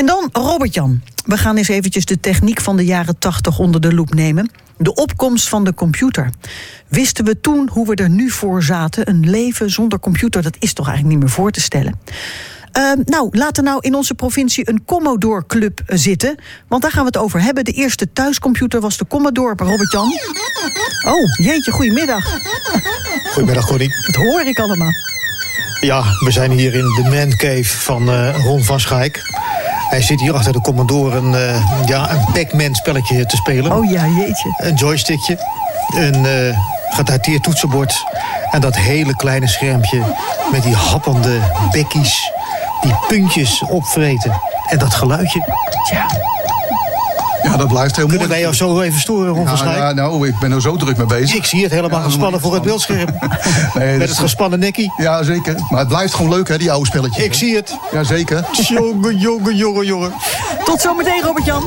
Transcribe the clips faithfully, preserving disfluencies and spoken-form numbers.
En dan Robert-Jan. We gaan eens eventjes de techniek van de jaren tachtig onder de loep nemen. De opkomst van de computer. Wisten we toen hoe we er nu voor zaten? Een leven zonder computer, dat is toch eigenlijk niet meer voor te stellen. Uh, nou, laat er nou in onze provincie een Commodore Club zitten. Want daar gaan we het over hebben. De eerste thuiscomputer was de Commodore, Robert-Jan. Oh, jeetje, goedemiddag. Goedemiddag, Connie. Dat hoor ik allemaal. Ja, we zijn hier in de Man Cave van uh, Ron van Schaik. Hij zit hier achter de Commodore een, uh, ja, een Pac-Man spelletje te spelen. Oh ja, jeetje. Een joystickje, een uh, gedateerd toetsenbord en dat hele kleine schermpje met die happende bekkies, die puntjes opvreten en dat geluidje. Ja. Ja, dat blijft heel mooi. Kunnen wij jou zo even storen, Ron van Schaik? Ja, nou, ik ben er zo druk mee bezig. Ik zie het helemaal ja, gespannen voor het beeldscherm. Nee, met het gespannen nekkie. Ja, zeker. Maar het blijft gewoon leuk, hè, die oude spelletjes. Ik hè? zie het. Ja, zeker. Jongen, jongen, jongen, jongen. Tot zometeen, Robert-Jan.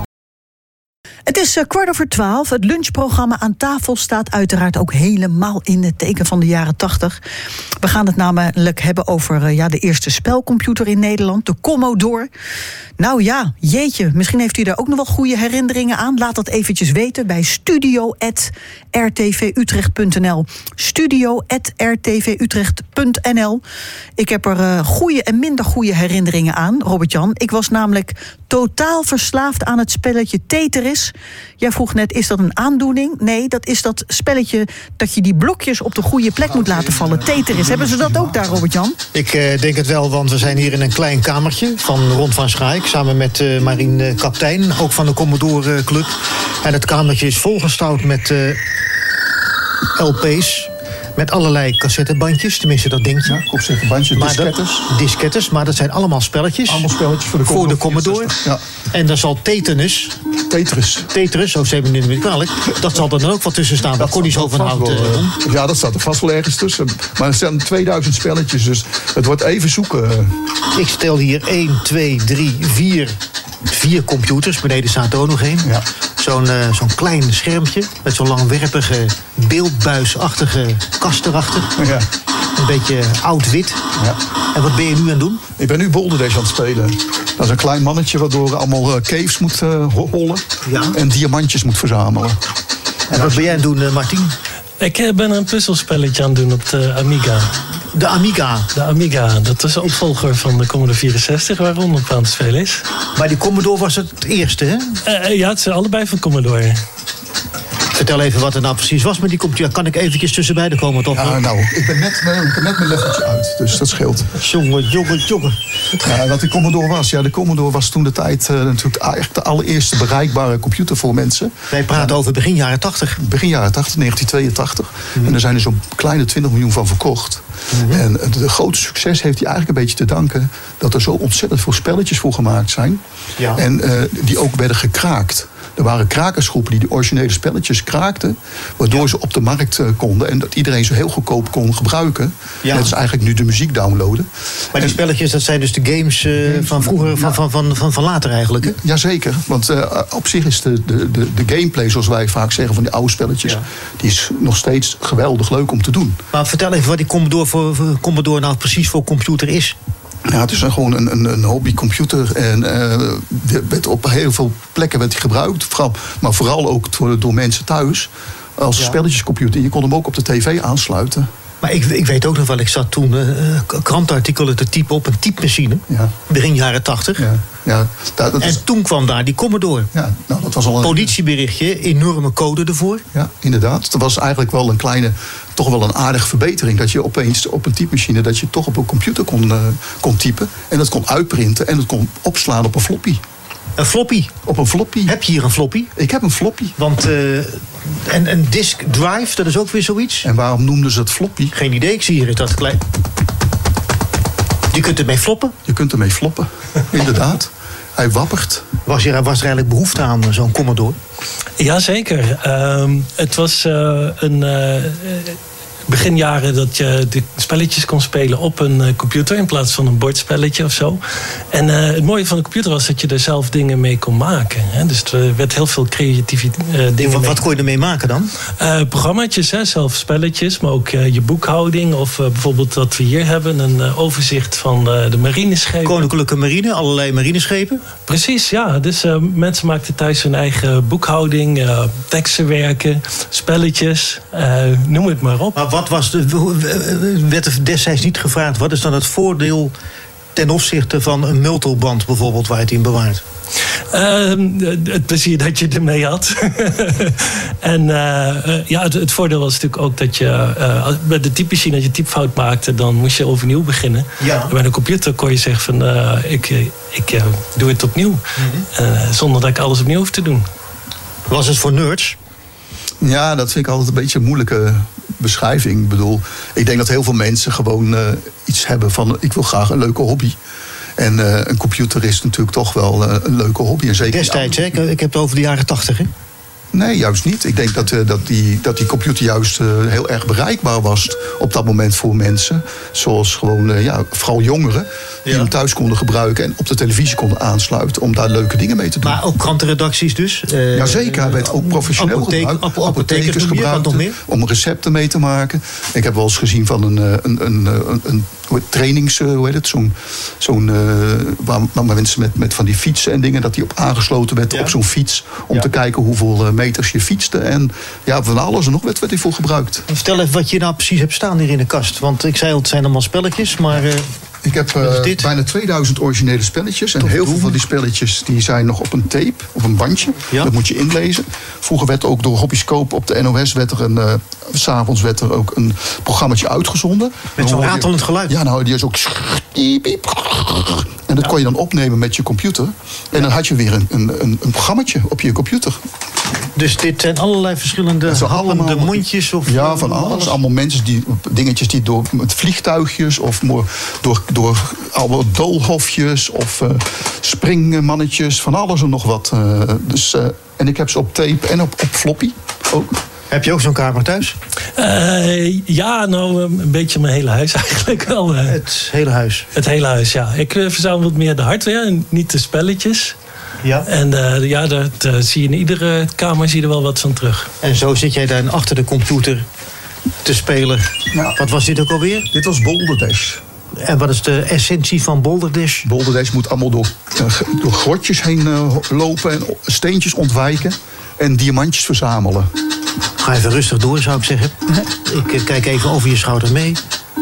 Het is uh, kwart over twaalf. Het lunchprogramma Aan Tafel staat uiteraard ook helemaal in het teken van de jaren tachtig. We gaan het namelijk hebben over uh, ja, de eerste spelcomputer in Nederland, de Commodore. Nou ja, jeetje, misschien heeft u daar ook nog wel goede herinneringen aan. Laat dat eventjes weten bij studio at r t v utrecht punt n l. studio at r t v utrecht punt n l. Ik heb er uh, goede en minder goede herinneringen aan, Robert-Jan. Ik was namelijk totaal verslaafd aan het spelletje Tetris. Jij vroeg net, is dat een aandoening? Nee, dat is dat spelletje dat je die blokjes op de goede plek moet laten vallen. Tetris, hebben ze dat ook daar, Robert-Jan? Ik uh, denk het wel, want we zijn hier in een klein kamertje van Ron van Schaik, samen met uh, Marien uh, Kaptein, ook van de Commodore uh, Club. En het kamertje is volgestouwd met uh, L P's. Met allerlei cassettebandjes, tenminste dat denk je. Ja, cassettebandjes, diskettes. Dat, diskettes, maar dat zijn allemaal spelletjes. Allemaal spelletjes voor de Commodore. Voor de Commodore. Ja. En daar zal Tetris. Tetris. Tetris, zo zeven minuten niet kwalijk. Dat zal er dan ook wel tussen staan, waar Connie zo van houdt. Uh, ja, dat staat er vast wel ergens tussen. Maar er zijn tweeduizend spelletjes, dus het wordt even zoeken. Ik stel hier één, twee, drie, vier... Vier computers, beneden staat er ook nog één. Ja. Zo'n uh, zo'n klein schermpje met zo'n langwerpige, beeldbuisachtige kast erachter. Ja. Een beetje oud-wit. Ja. En wat ben je nu aan het doen? Ik ben nu Boulder Dash aan het spelen. Dat is een klein mannetje waardoor allemaal uh, caves moet uh, hollen. Ja. En diamantjes moet verzamelen. En wat ben jij aan het doen, uh, Martien? Ik ben een puzzelspelletje aan het doen op de Amiga. De Amiga? De Amiga, dat is de opvolger van de Commodore vierenzestig, waar Ron op aan het spelen is. Maar die Commodore was het eerste, hè? Uh, ja, het zijn allebei van Commodore. Vertel even wat er nou precies was met die computer. Kan ik eventjes tussen beiden komen, toch? Ja, nou, ik ben net, ik ben net mijn leveltje uit, dus dat scheelt. Jongen, jongen, jongen. Ja, wat de Commodore was. Ja, de Commodore was toen de tijd uh, natuurlijk eigenlijk de allereerste bereikbare computer voor mensen. Wij praten ja, over begin jaren tachtig. Begin jaren tachtig, negentien tweeëntachtig. Mm-hmm. En er zijn er zo'n kleine twintig miljoen van verkocht. Mm-hmm. En het grote succes heeft hij eigenlijk een beetje te danken dat er zo ontzettend veel spelletjes voor gemaakt zijn. Ja. En uh, die ook werden gekraakt. Er waren krakersgroepen die de originele spelletjes kraakten, waardoor ja. ze op de markt uh, konden en dat iedereen ze heel goedkoop kon gebruiken. Ja. Net als eigenlijk nu de muziek downloaden. Maar die spelletjes, dat zijn dus de games, uh, games van vroeger, ja. van, van, van, van, van later eigenlijk, hè? Jazeker, want uh, op zich is de, de, de, de gameplay, zoals wij vaak zeggen van die oude spelletjes, ja. die is nog steeds geweldig leuk om te doen. Maar vertel even wat die Commodore, voor, voor Commodore nou precies voor computer is. Ja, het is gewoon een, een, een hobbycomputer en uh, werd op heel veel plekken werd die gebruikt. Vooral, maar vooral ook door, door mensen thuis als ja. spelletjescomputer. Je kon hem ook op de tv aansluiten. Maar ik, ik weet ook nog wel, ik zat toen uh, krantartikelen te typen op een typemachine. Ja. Begin jaren tachtig. Ja. Ja, dat, dat en is... toen kwam daar die Commodore. Ja, nou, dat was al een politieberichtje, enorme code ervoor. Ja, inderdaad. Dat was eigenlijk wel een kleine, toch wel een aardige verbetering. Dat je opeens op een typemachine, dat je toch op een computer kon, uh, kon typen. En dat kon uitprinten en dat kon opslaan op een floppy. Een floppy? Op een floppy. Heb je hier een floppy? Ik heb een floppy. Want uh, en een disk drive, dat is ook weer zoiets. En waarom noemden ze het floppy? Geen idee, ik zie hier dat klein. Je kunt ermee floppen? Je kunt ermee floppen, inderdaad. Hij wappert. Was er, was er eigenlijk behoefte aan, zo'n Commodore? Jazeker. Um, het was uh, een... Uh, beginjaren dat je de spelletjes kon spelen op een uh, computer in plaats van een bordspelletje of zo. En uh, het mooie van de computer was dat je er zelf dingen mee kon maken. Hè? Dus er werd heel veel creatieve uh, dingen. Wat, mee. wat kon je ermee maken dan? Uh, programmaatjes, hè, zelf spelletjes, maar ook uh, je boekhouding. Of uh, bijvoorbeeld wat we hier hebben, een uh, overzicht van uh, de marineschepen. Koninklijke Marine, allerlei marineschepen? Precies, ja. Dus uh, mensen maakten thuis hun eigen boekhouding, uh, teksten werken, spelletjes, uh, noem het maar op. Maar wat was de, werd er destijds niet gevraagd, wat is dan het voordeel ten opzichte van een multiband bijvoorbeeld waar je het in bewaart? Uh, het plezier dat je ermee had. en uh, uh, ja, het, het voordeel was natuurlijk ook dat je uh, bij de typemachine, als je typfout maakte, dan moest je overnieuw beginnen. Ja. En bij een computer kon je zeggen van uh, ik, ik uh, doe het opnieuw. Mm-hmm. uh, zonder dat ik alles opnieuw hoef te doen. Was het voor nerds? Ja, dat vind ik altijd een beetje een moeilijke beschrijving. Ik bedoel, ik denk dat heel veel mensen gewoon uh, iets hebben van, ik wil graag een leuke hobby. En uh, een computer is natuurlijk toch wel uh, een leuke hobby. En zeker destijds, hè? Ik heb het over de jaren tachtig, hè? Nee, juist niet. Ik denk dat, uh, dat, die, dat die computer juist uh, heel erg bereikbaar was op dat moment voor mensen. Zoals gewoon, uh, ja, vooral jongeren, die ja. hem thuis konden gebruiken en op de televisie konden aansluiten om daar leuke dingen mee te doen. Maar ook krantenredacties dus? Uh, Jazeker, hij werd ook professioneel apotheek, gebruikt. Ap- apothekers gebruikt om recepten mee te maken. Ik heb wel eens gezien van een, een, een, een, een trainings, hoe heet het, zo'n, zo'n uh, waar, waar mensen met, met van die fietsen en dingen, dat die op aangesloten werd ja. op zo'n fiets, om ja. te kijken hoeveel uh, meters je fietste. En ja, van alles en nog werd, werd die voor gebruikt. Vertel even wat je nou precies hebt staan hier in de kast. Want ik zei al, het zijn allemaal spelletjes, maar Uh... Ik heb uh, bijna tweeduizend originele spelletjes. En Toch heel doen. veel van die spelletjes die zijn nog op een tape, op een bandje. Ja. Dat moet je inlezen. Vroeger werd ook door Hobbyskoop op de N O S werd er een, uh, 's avonds werd er ook een programmaatje uitgezonden. Met zo'n ratelend geluid. Ja, nou, die is ook. En dat kon je dan opnemen met je computer. En dan had je weer een, een, een, een programmaatje op je computer. Dus dit zijn allerlei verschillende happende mondjes? Of ja, van alles. alles. Allemaal mensen die, dingetjes die door met vliegtuigjes of door, door oude doolhofjes of uh, springmannetjes, van alles en nog wat. Uh, dus, uh, en ik heb ze op tape en op, op floppy ook. Heb je ook zo'n kamer thuis? Uh, ja, nou, een beetje mijn hele huis eigenlijk wel. Uh. Het hele huis? Het hele huis, ja. Ik uh, verzamel wat meer de hardware en niet de spelletjes. Ja. En uh, ja, dat uh, zie je in iedere kamer zie je er wel wat van terug. En zo zit jij dan achter de computer te spelen. Ja. Wat was dit ook alweer? Dit was Boulder Dash. En wat is de essentie van Boulder Dash? Boulder Dash moet allemaal door, uh, door grotjes heen uh, lopen en steentjes ontwijken en diamantjes verzamelen. Ga even rustig door, zou ik zeggen. Ik uh, kijk even over je schouder mee.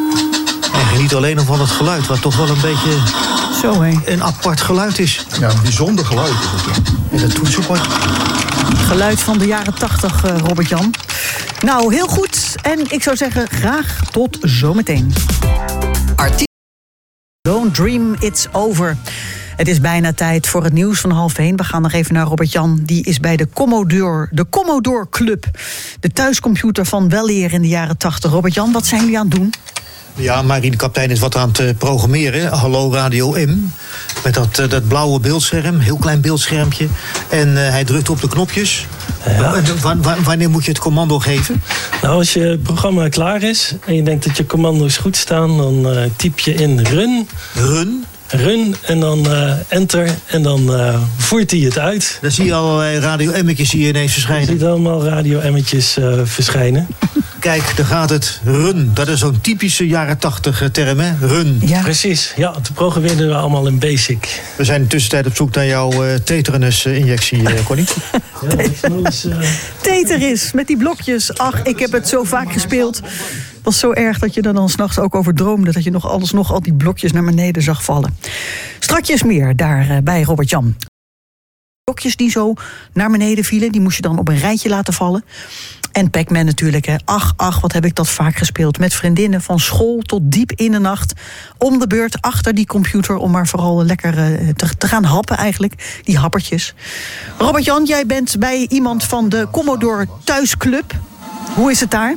En geniet alleen nog van het geluid, wat toch wel een beetje Zo, hé. een apart geluid is. Ja, een bijzonder geluid is het. En dat toetsenbord. Geluid van de jaren tachtig, uh, Robert-Jan. Nou, heel goed. En ik zou zeggen, graag tot zometeen. Artiest. Don't dream it's over. Het is bijna tijd voor het nieuws van half één. We gaan nog even naar Robert-Jan. Die is bij de Commodore, de Commodore Club. De thuiscomputer van weleer in de jaren tachtig. Robert-Jan, wat zijn jullie aan het doen? Ja, Marien de Kaptein is wat aan het programmeren. Hallo Radio M. Met dat, uh, dat blauwe beeldscherm, heel klein beeldschermpje. En uh, hij drukt op de knopjes. Ja. W- w- wanneer moet je het commando geven? Nou, als je programma klaar is en je denkt dat je commando's goed staan, dan uh, typ je in run. Run? Run en dan uh, enter en dan uh, voert hij het uit. Dan zie je allerlei radio-emmetjes hier ineens verschijnen. Je ziet allemaal radio-emmetjes uh, verschijnen. Kijk, daar gaat het. Run. Dat is zo'n typische jaren tachtig term, hè? Run. Ja. Precies. Ja, toen programmeerden we allemaal in BASIC. We zijn in de tussentijd op zoek naar jouw uh, Tetris-injectie, uh, Connie. Ja, dat is wel eens, uh... Tetris, met die blokjes. Ach, ik heb het zo vaak gespeeld. Het was zo erg dat je er dan s'nachts ook over droomde. Dat je nog alles nog al die blokjes naar beneden zag vallen. Strakjes meer daar uh, bij Robert-Jan. Blokjes die zo naar beneden vielen, die moest je dan op een rijtje laten vallen. En Pac-Man natuurlijk, hè. Ach, ach, wat heb ik dat vaak gespeeld. Met vriendinnen van school tot diep in de nacht. Om de beurt achter die computer. Om maar vooral lekker uh, te, te gaan happen eigenlijk. Die happertjes. Robert-Jan, jij bent bij iemand van de Commodore Thuisclub. Hoe is het daar?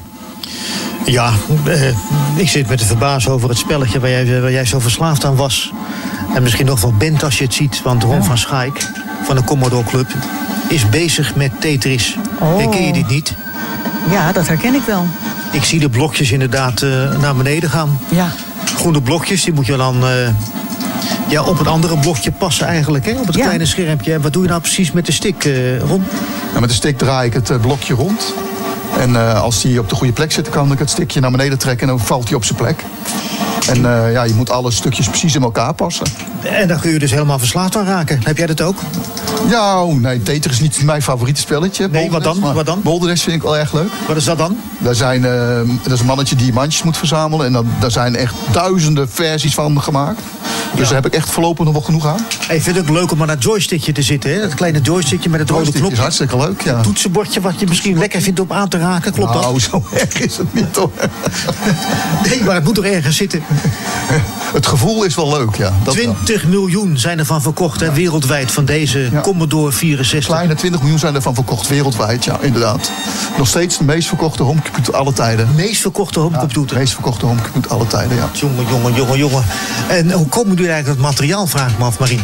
Ja, uh, ik zit met de verbaas over het spelletje waar jij, waar jij zo verslaafd aan was. En misschien nog wel bent als je het ziet. Want Ron ja. van Schaik van de Commodore Club is bezig met Tetris. Oh. Herken je dit niet? Ja, dat herken ik wel. Ik zie de blokjes inderdaad uh, naar beneden gaan. Ja. Groene blokjes, die moet je dan... Uh, Ja, op het andere blokje passen eigenlijk, hè? Op het ja. kleine schermpje. En wat doe je nou precies met de stick, uh, Ron? Ja, met de stick draai ik het uh, blokje rond. En uh, als die op de goede plek zit, kan ik het stickje naar beneden trekken en dan valt hij op zijn plek. En uh, ja, je moet alle stukjes precies in elkaar passen. En dan kun je dus helemaal verslaafd aan raken. Heb jij dat ook? Ja, oh, nee, Tetris is niet mijn favoriete spelletje. Nee, wat dan? Wat dan? Boulder Dash vind ik wel erg leuk. Wat is dat dan? Daar zijn, uh, dat is een mannetje die mandjes moet verzamelen. En dan, daar zijn echt duizenden versies van gemaakt. Dus ja. Daar heb ik echt voorlopig nog wel genoeg aan. Hey, ik vind het ook leuk om aan dat joystickje te zitten, hè? Dat kleine joystickje met het rode knopje. is hartstikke leuk, ja. Het toetsenbordje wat je misschien lekker vindt om aan te raken, klopt dat? Nou, zo erg is het niet, hoor. Nee, maar het moet toch ergens zitten? Het gevoel is wel leuk, ja. Dat twintig miljoen zijn ervan verkocht, hè, wereldwijd, van deze ja. Commodore vierenzestig. Kleine twintig miljoen zijn ervan verkocht, wereldwijd, ja, inderdaad. Nog steeds de meest verkochte homecomputer alle tijden. De meest verkochte homecomputer? Ja, de meest verkochte homecomputer alle tijden, ja. Jongen, jongen, jongen, jongen. En hoe komen jullie eigenlijk dat materiaal, vraag ik me af, Marien?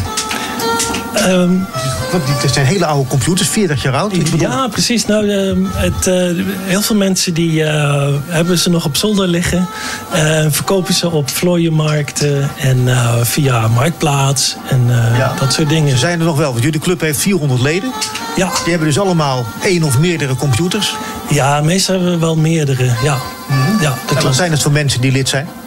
Um, Het zijn hele oude computers, veertig jaar oud. Ja, precies. Nou, uh, het, uh, heel veel mensen die uh, hebben ze nog op zolder liggen. Uh, verkopen ze op vlooienmarkten en uh, via Marktplaats en uh, ja. dat soort dingen. Ze zijn er nog wel, want jullie club heeft vierhonderd leden. Ja. Die hebben dus allemaal één of meerdere computers. Ja, meestal hebben we wel meerdere, ja. Mm-hmm. Ja, dat en wat zijn het voor mensen die lid zijn?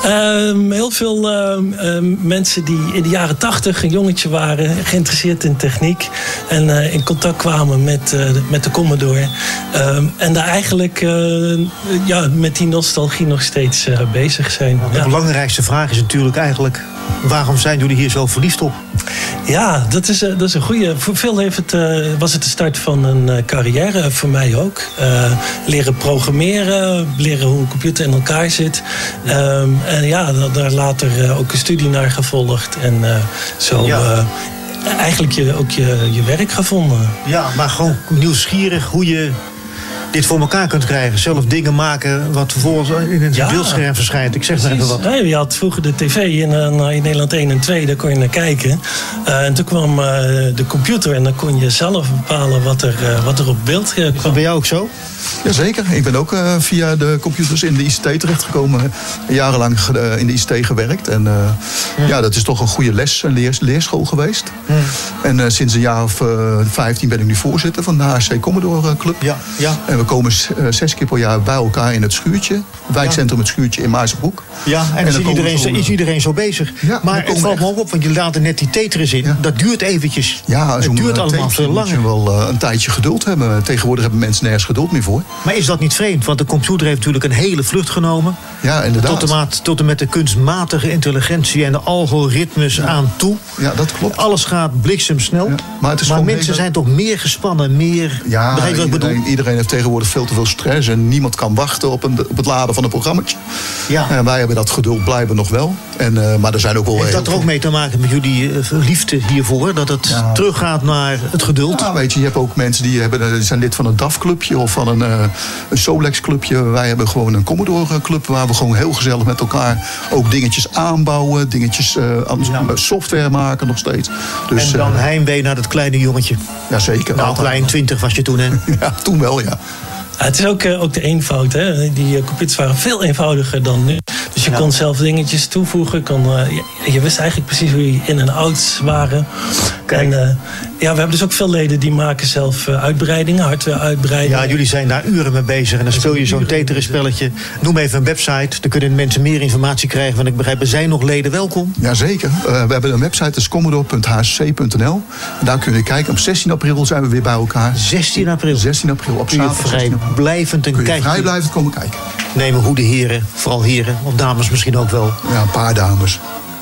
Um, heel veel uh, uh, mensen die in de jaren tachtig een jongetje waren, geïnteresseerd in techniek en uh, in contact kwamen met, uh, met de Commodore. Um, en daar eigenlijk uh, ja, met die nostalgie nog steeds uh, bezig zijn. De ja. belangrijkste vraag is natuurlijk eigenlijk, waarom zijn jullie hier zo verliefd op? Ja, dat is, uh, dat is een goeie. Voor veel heeft het, uh, was het de start van een uh, carrière, voor mij ook. Uh, leren programmeren, leren hoe een computer in elkaar zit. Um, en ja, daar later uh, ook een studie naar gevolgd. En uh, zo ja. uh, eigenlijk je, ook je, je werk gevonden. Ja, maar gewoon nieuwsgierig hoe je dit voor elkaar kunt krijgen. Zelf dingen maken wat vervolgens in het ja. beeldscherm verschijnt. Ik zeg maar even wat. Ja, je had vroeger de tv in, uh, in Nederland één en twee, daar kon je naar kijken. Uh, en toen kwam uh, de computer en dan kon je zelf bepalen wat er, uh, wat er op beeld kwam. Is dat bij jou ook zo? Jazeker. Ik ben ook uh, via de computers in de I C T terechtgekomen. Jarenlang uh, in de I C T gewerkt. En uh, hmm. ja, dat is toch een goede les, een leer, leerschool geweest. Hmm. En uh, sinds een jaar of uh, vijftien ben ik nu voorzitter van de H C Commodore Club. Ja, ja. En we komen uh, zes keer per jaar bij elkaar in het schuurtje. Wijkcentrum het schuurtje in Maarsebroek. Ja, en, en dan is iedereen, zo, is iedereen zo bezig. Ja, maar het valt me ook op, want je laat er net die Tetris in. Ja. Dat duurt eventjes. Ja, het duurt allemaal veel langer. Je moet wel uh, een tijdje geduld hebben. Tegenwoordig hebben mensen nergens geduld meer voor. Maar is dat niet vreemd? Want de computer heeft natuurlijk een hele vlucht genomen. Ja, inderdaad. Tot en, met, tot en met de kunstmatige intelligentie en de algoritmes ja. aan toe. Ja, dat klopt. Alles gaat bliksemsnel. Ja, maar het is maar mensen hele... zijn toch meer gespannen, meer... Ja, begrijp je wat ik bedoel? Iedereen heeft tegenwoordig veel te veel stress en niemand kan wachten op, een, op het laden van een programmaatje. Ja. En wij hebben dat geduld blijven nog wel. En, uh, maar er zijn ook wel... Heeft dat er ook mee te maken met jullie uh, liefde hiervoor? Dat het ja. teruggaat naar het geduld? Ja, weet je, je hebt ook mensen die, hebben, die zijn lid van een D A F-clubje of van een, uh, een Solex-clubje. Wij hebben gewoon een Commodore-club waar we gewoon heel gezellig met elkaar ook dingetjes aanbouwen, dingetjes uh, ja. software maken nog steeds. Dus, en dan uh, heimwee naar dat kleine jongetje. Jazeker. Nou, klein twintig was je toen, hè? Ja, toen wel, ja. Ja, het is ook, uh, ook de eenvoud. Hè? Die uh, computers waren veel eenvoudiger dan nu. Dus je ja. kon zelf dingetjes toevoegen. Kon, uh, je, je wist eigenlijk precies hoe je in- en outs waren. Kijk. En, uh, ja, we hebben dus ook veel leden die maken zelf uh, uitbreidingen, hardware uitbreidingen. Ja, jullie zijn daar uren mee bezig. En dan speel je zo'n Tetris-spelletje. Noem even een website. Dan kunnen mensen meer informatie krijgen. Want ik begrijp, er zijn nog leden welkom. Jazeker. Uh, we hebben een website, dat is commodore punt h c punt n l. Daar kun je kijken. Op zestien april zijn we weer bij elkaar. zestien april? zestien april, op zaterdag. Blijvend een kijkje. Vrijblijvend komen kijken. Nemen goede heren, vooral heren, of dames misschien ook wel. Ja, een paar dames.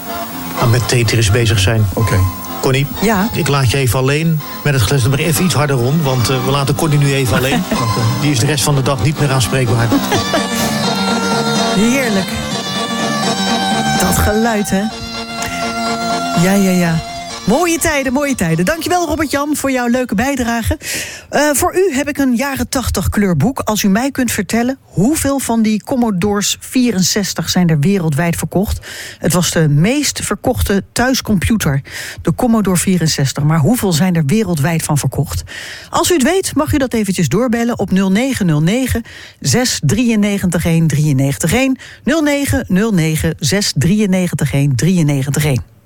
Ah, met Tetris bezig zijn. Oké. Okay. Connie, ja? Ik laat je even alleen met het geluid maar even iets harder rond, want uh, we laten Connie nu even alleen. Die is de rest van de dag niet meer aanspreekbaar. Heerlijk. Dat geluid, hè? Ja, ja, ja. Mooie tijden, mooie tijden. Dankjewel Robert-Jan voor jouw leuke bijdrage. Uh, voor u heb ik een jaren tachtig kleurboek. Als u mij kunt vertellen hoeveel van die Commodores vierenzestig zijn er wereldwijd verkocht. Het was de meest verkochte thuiscomputer, de Commodore vierenzestig. Maar hoeveel zijn er wereldwijd van verkocht? Als u het weet, mag u dat eventjes doorbellen op nul negen nul negen zes drie negen een drie negen een. nul negen nul negen zes drie negen een drie negen een.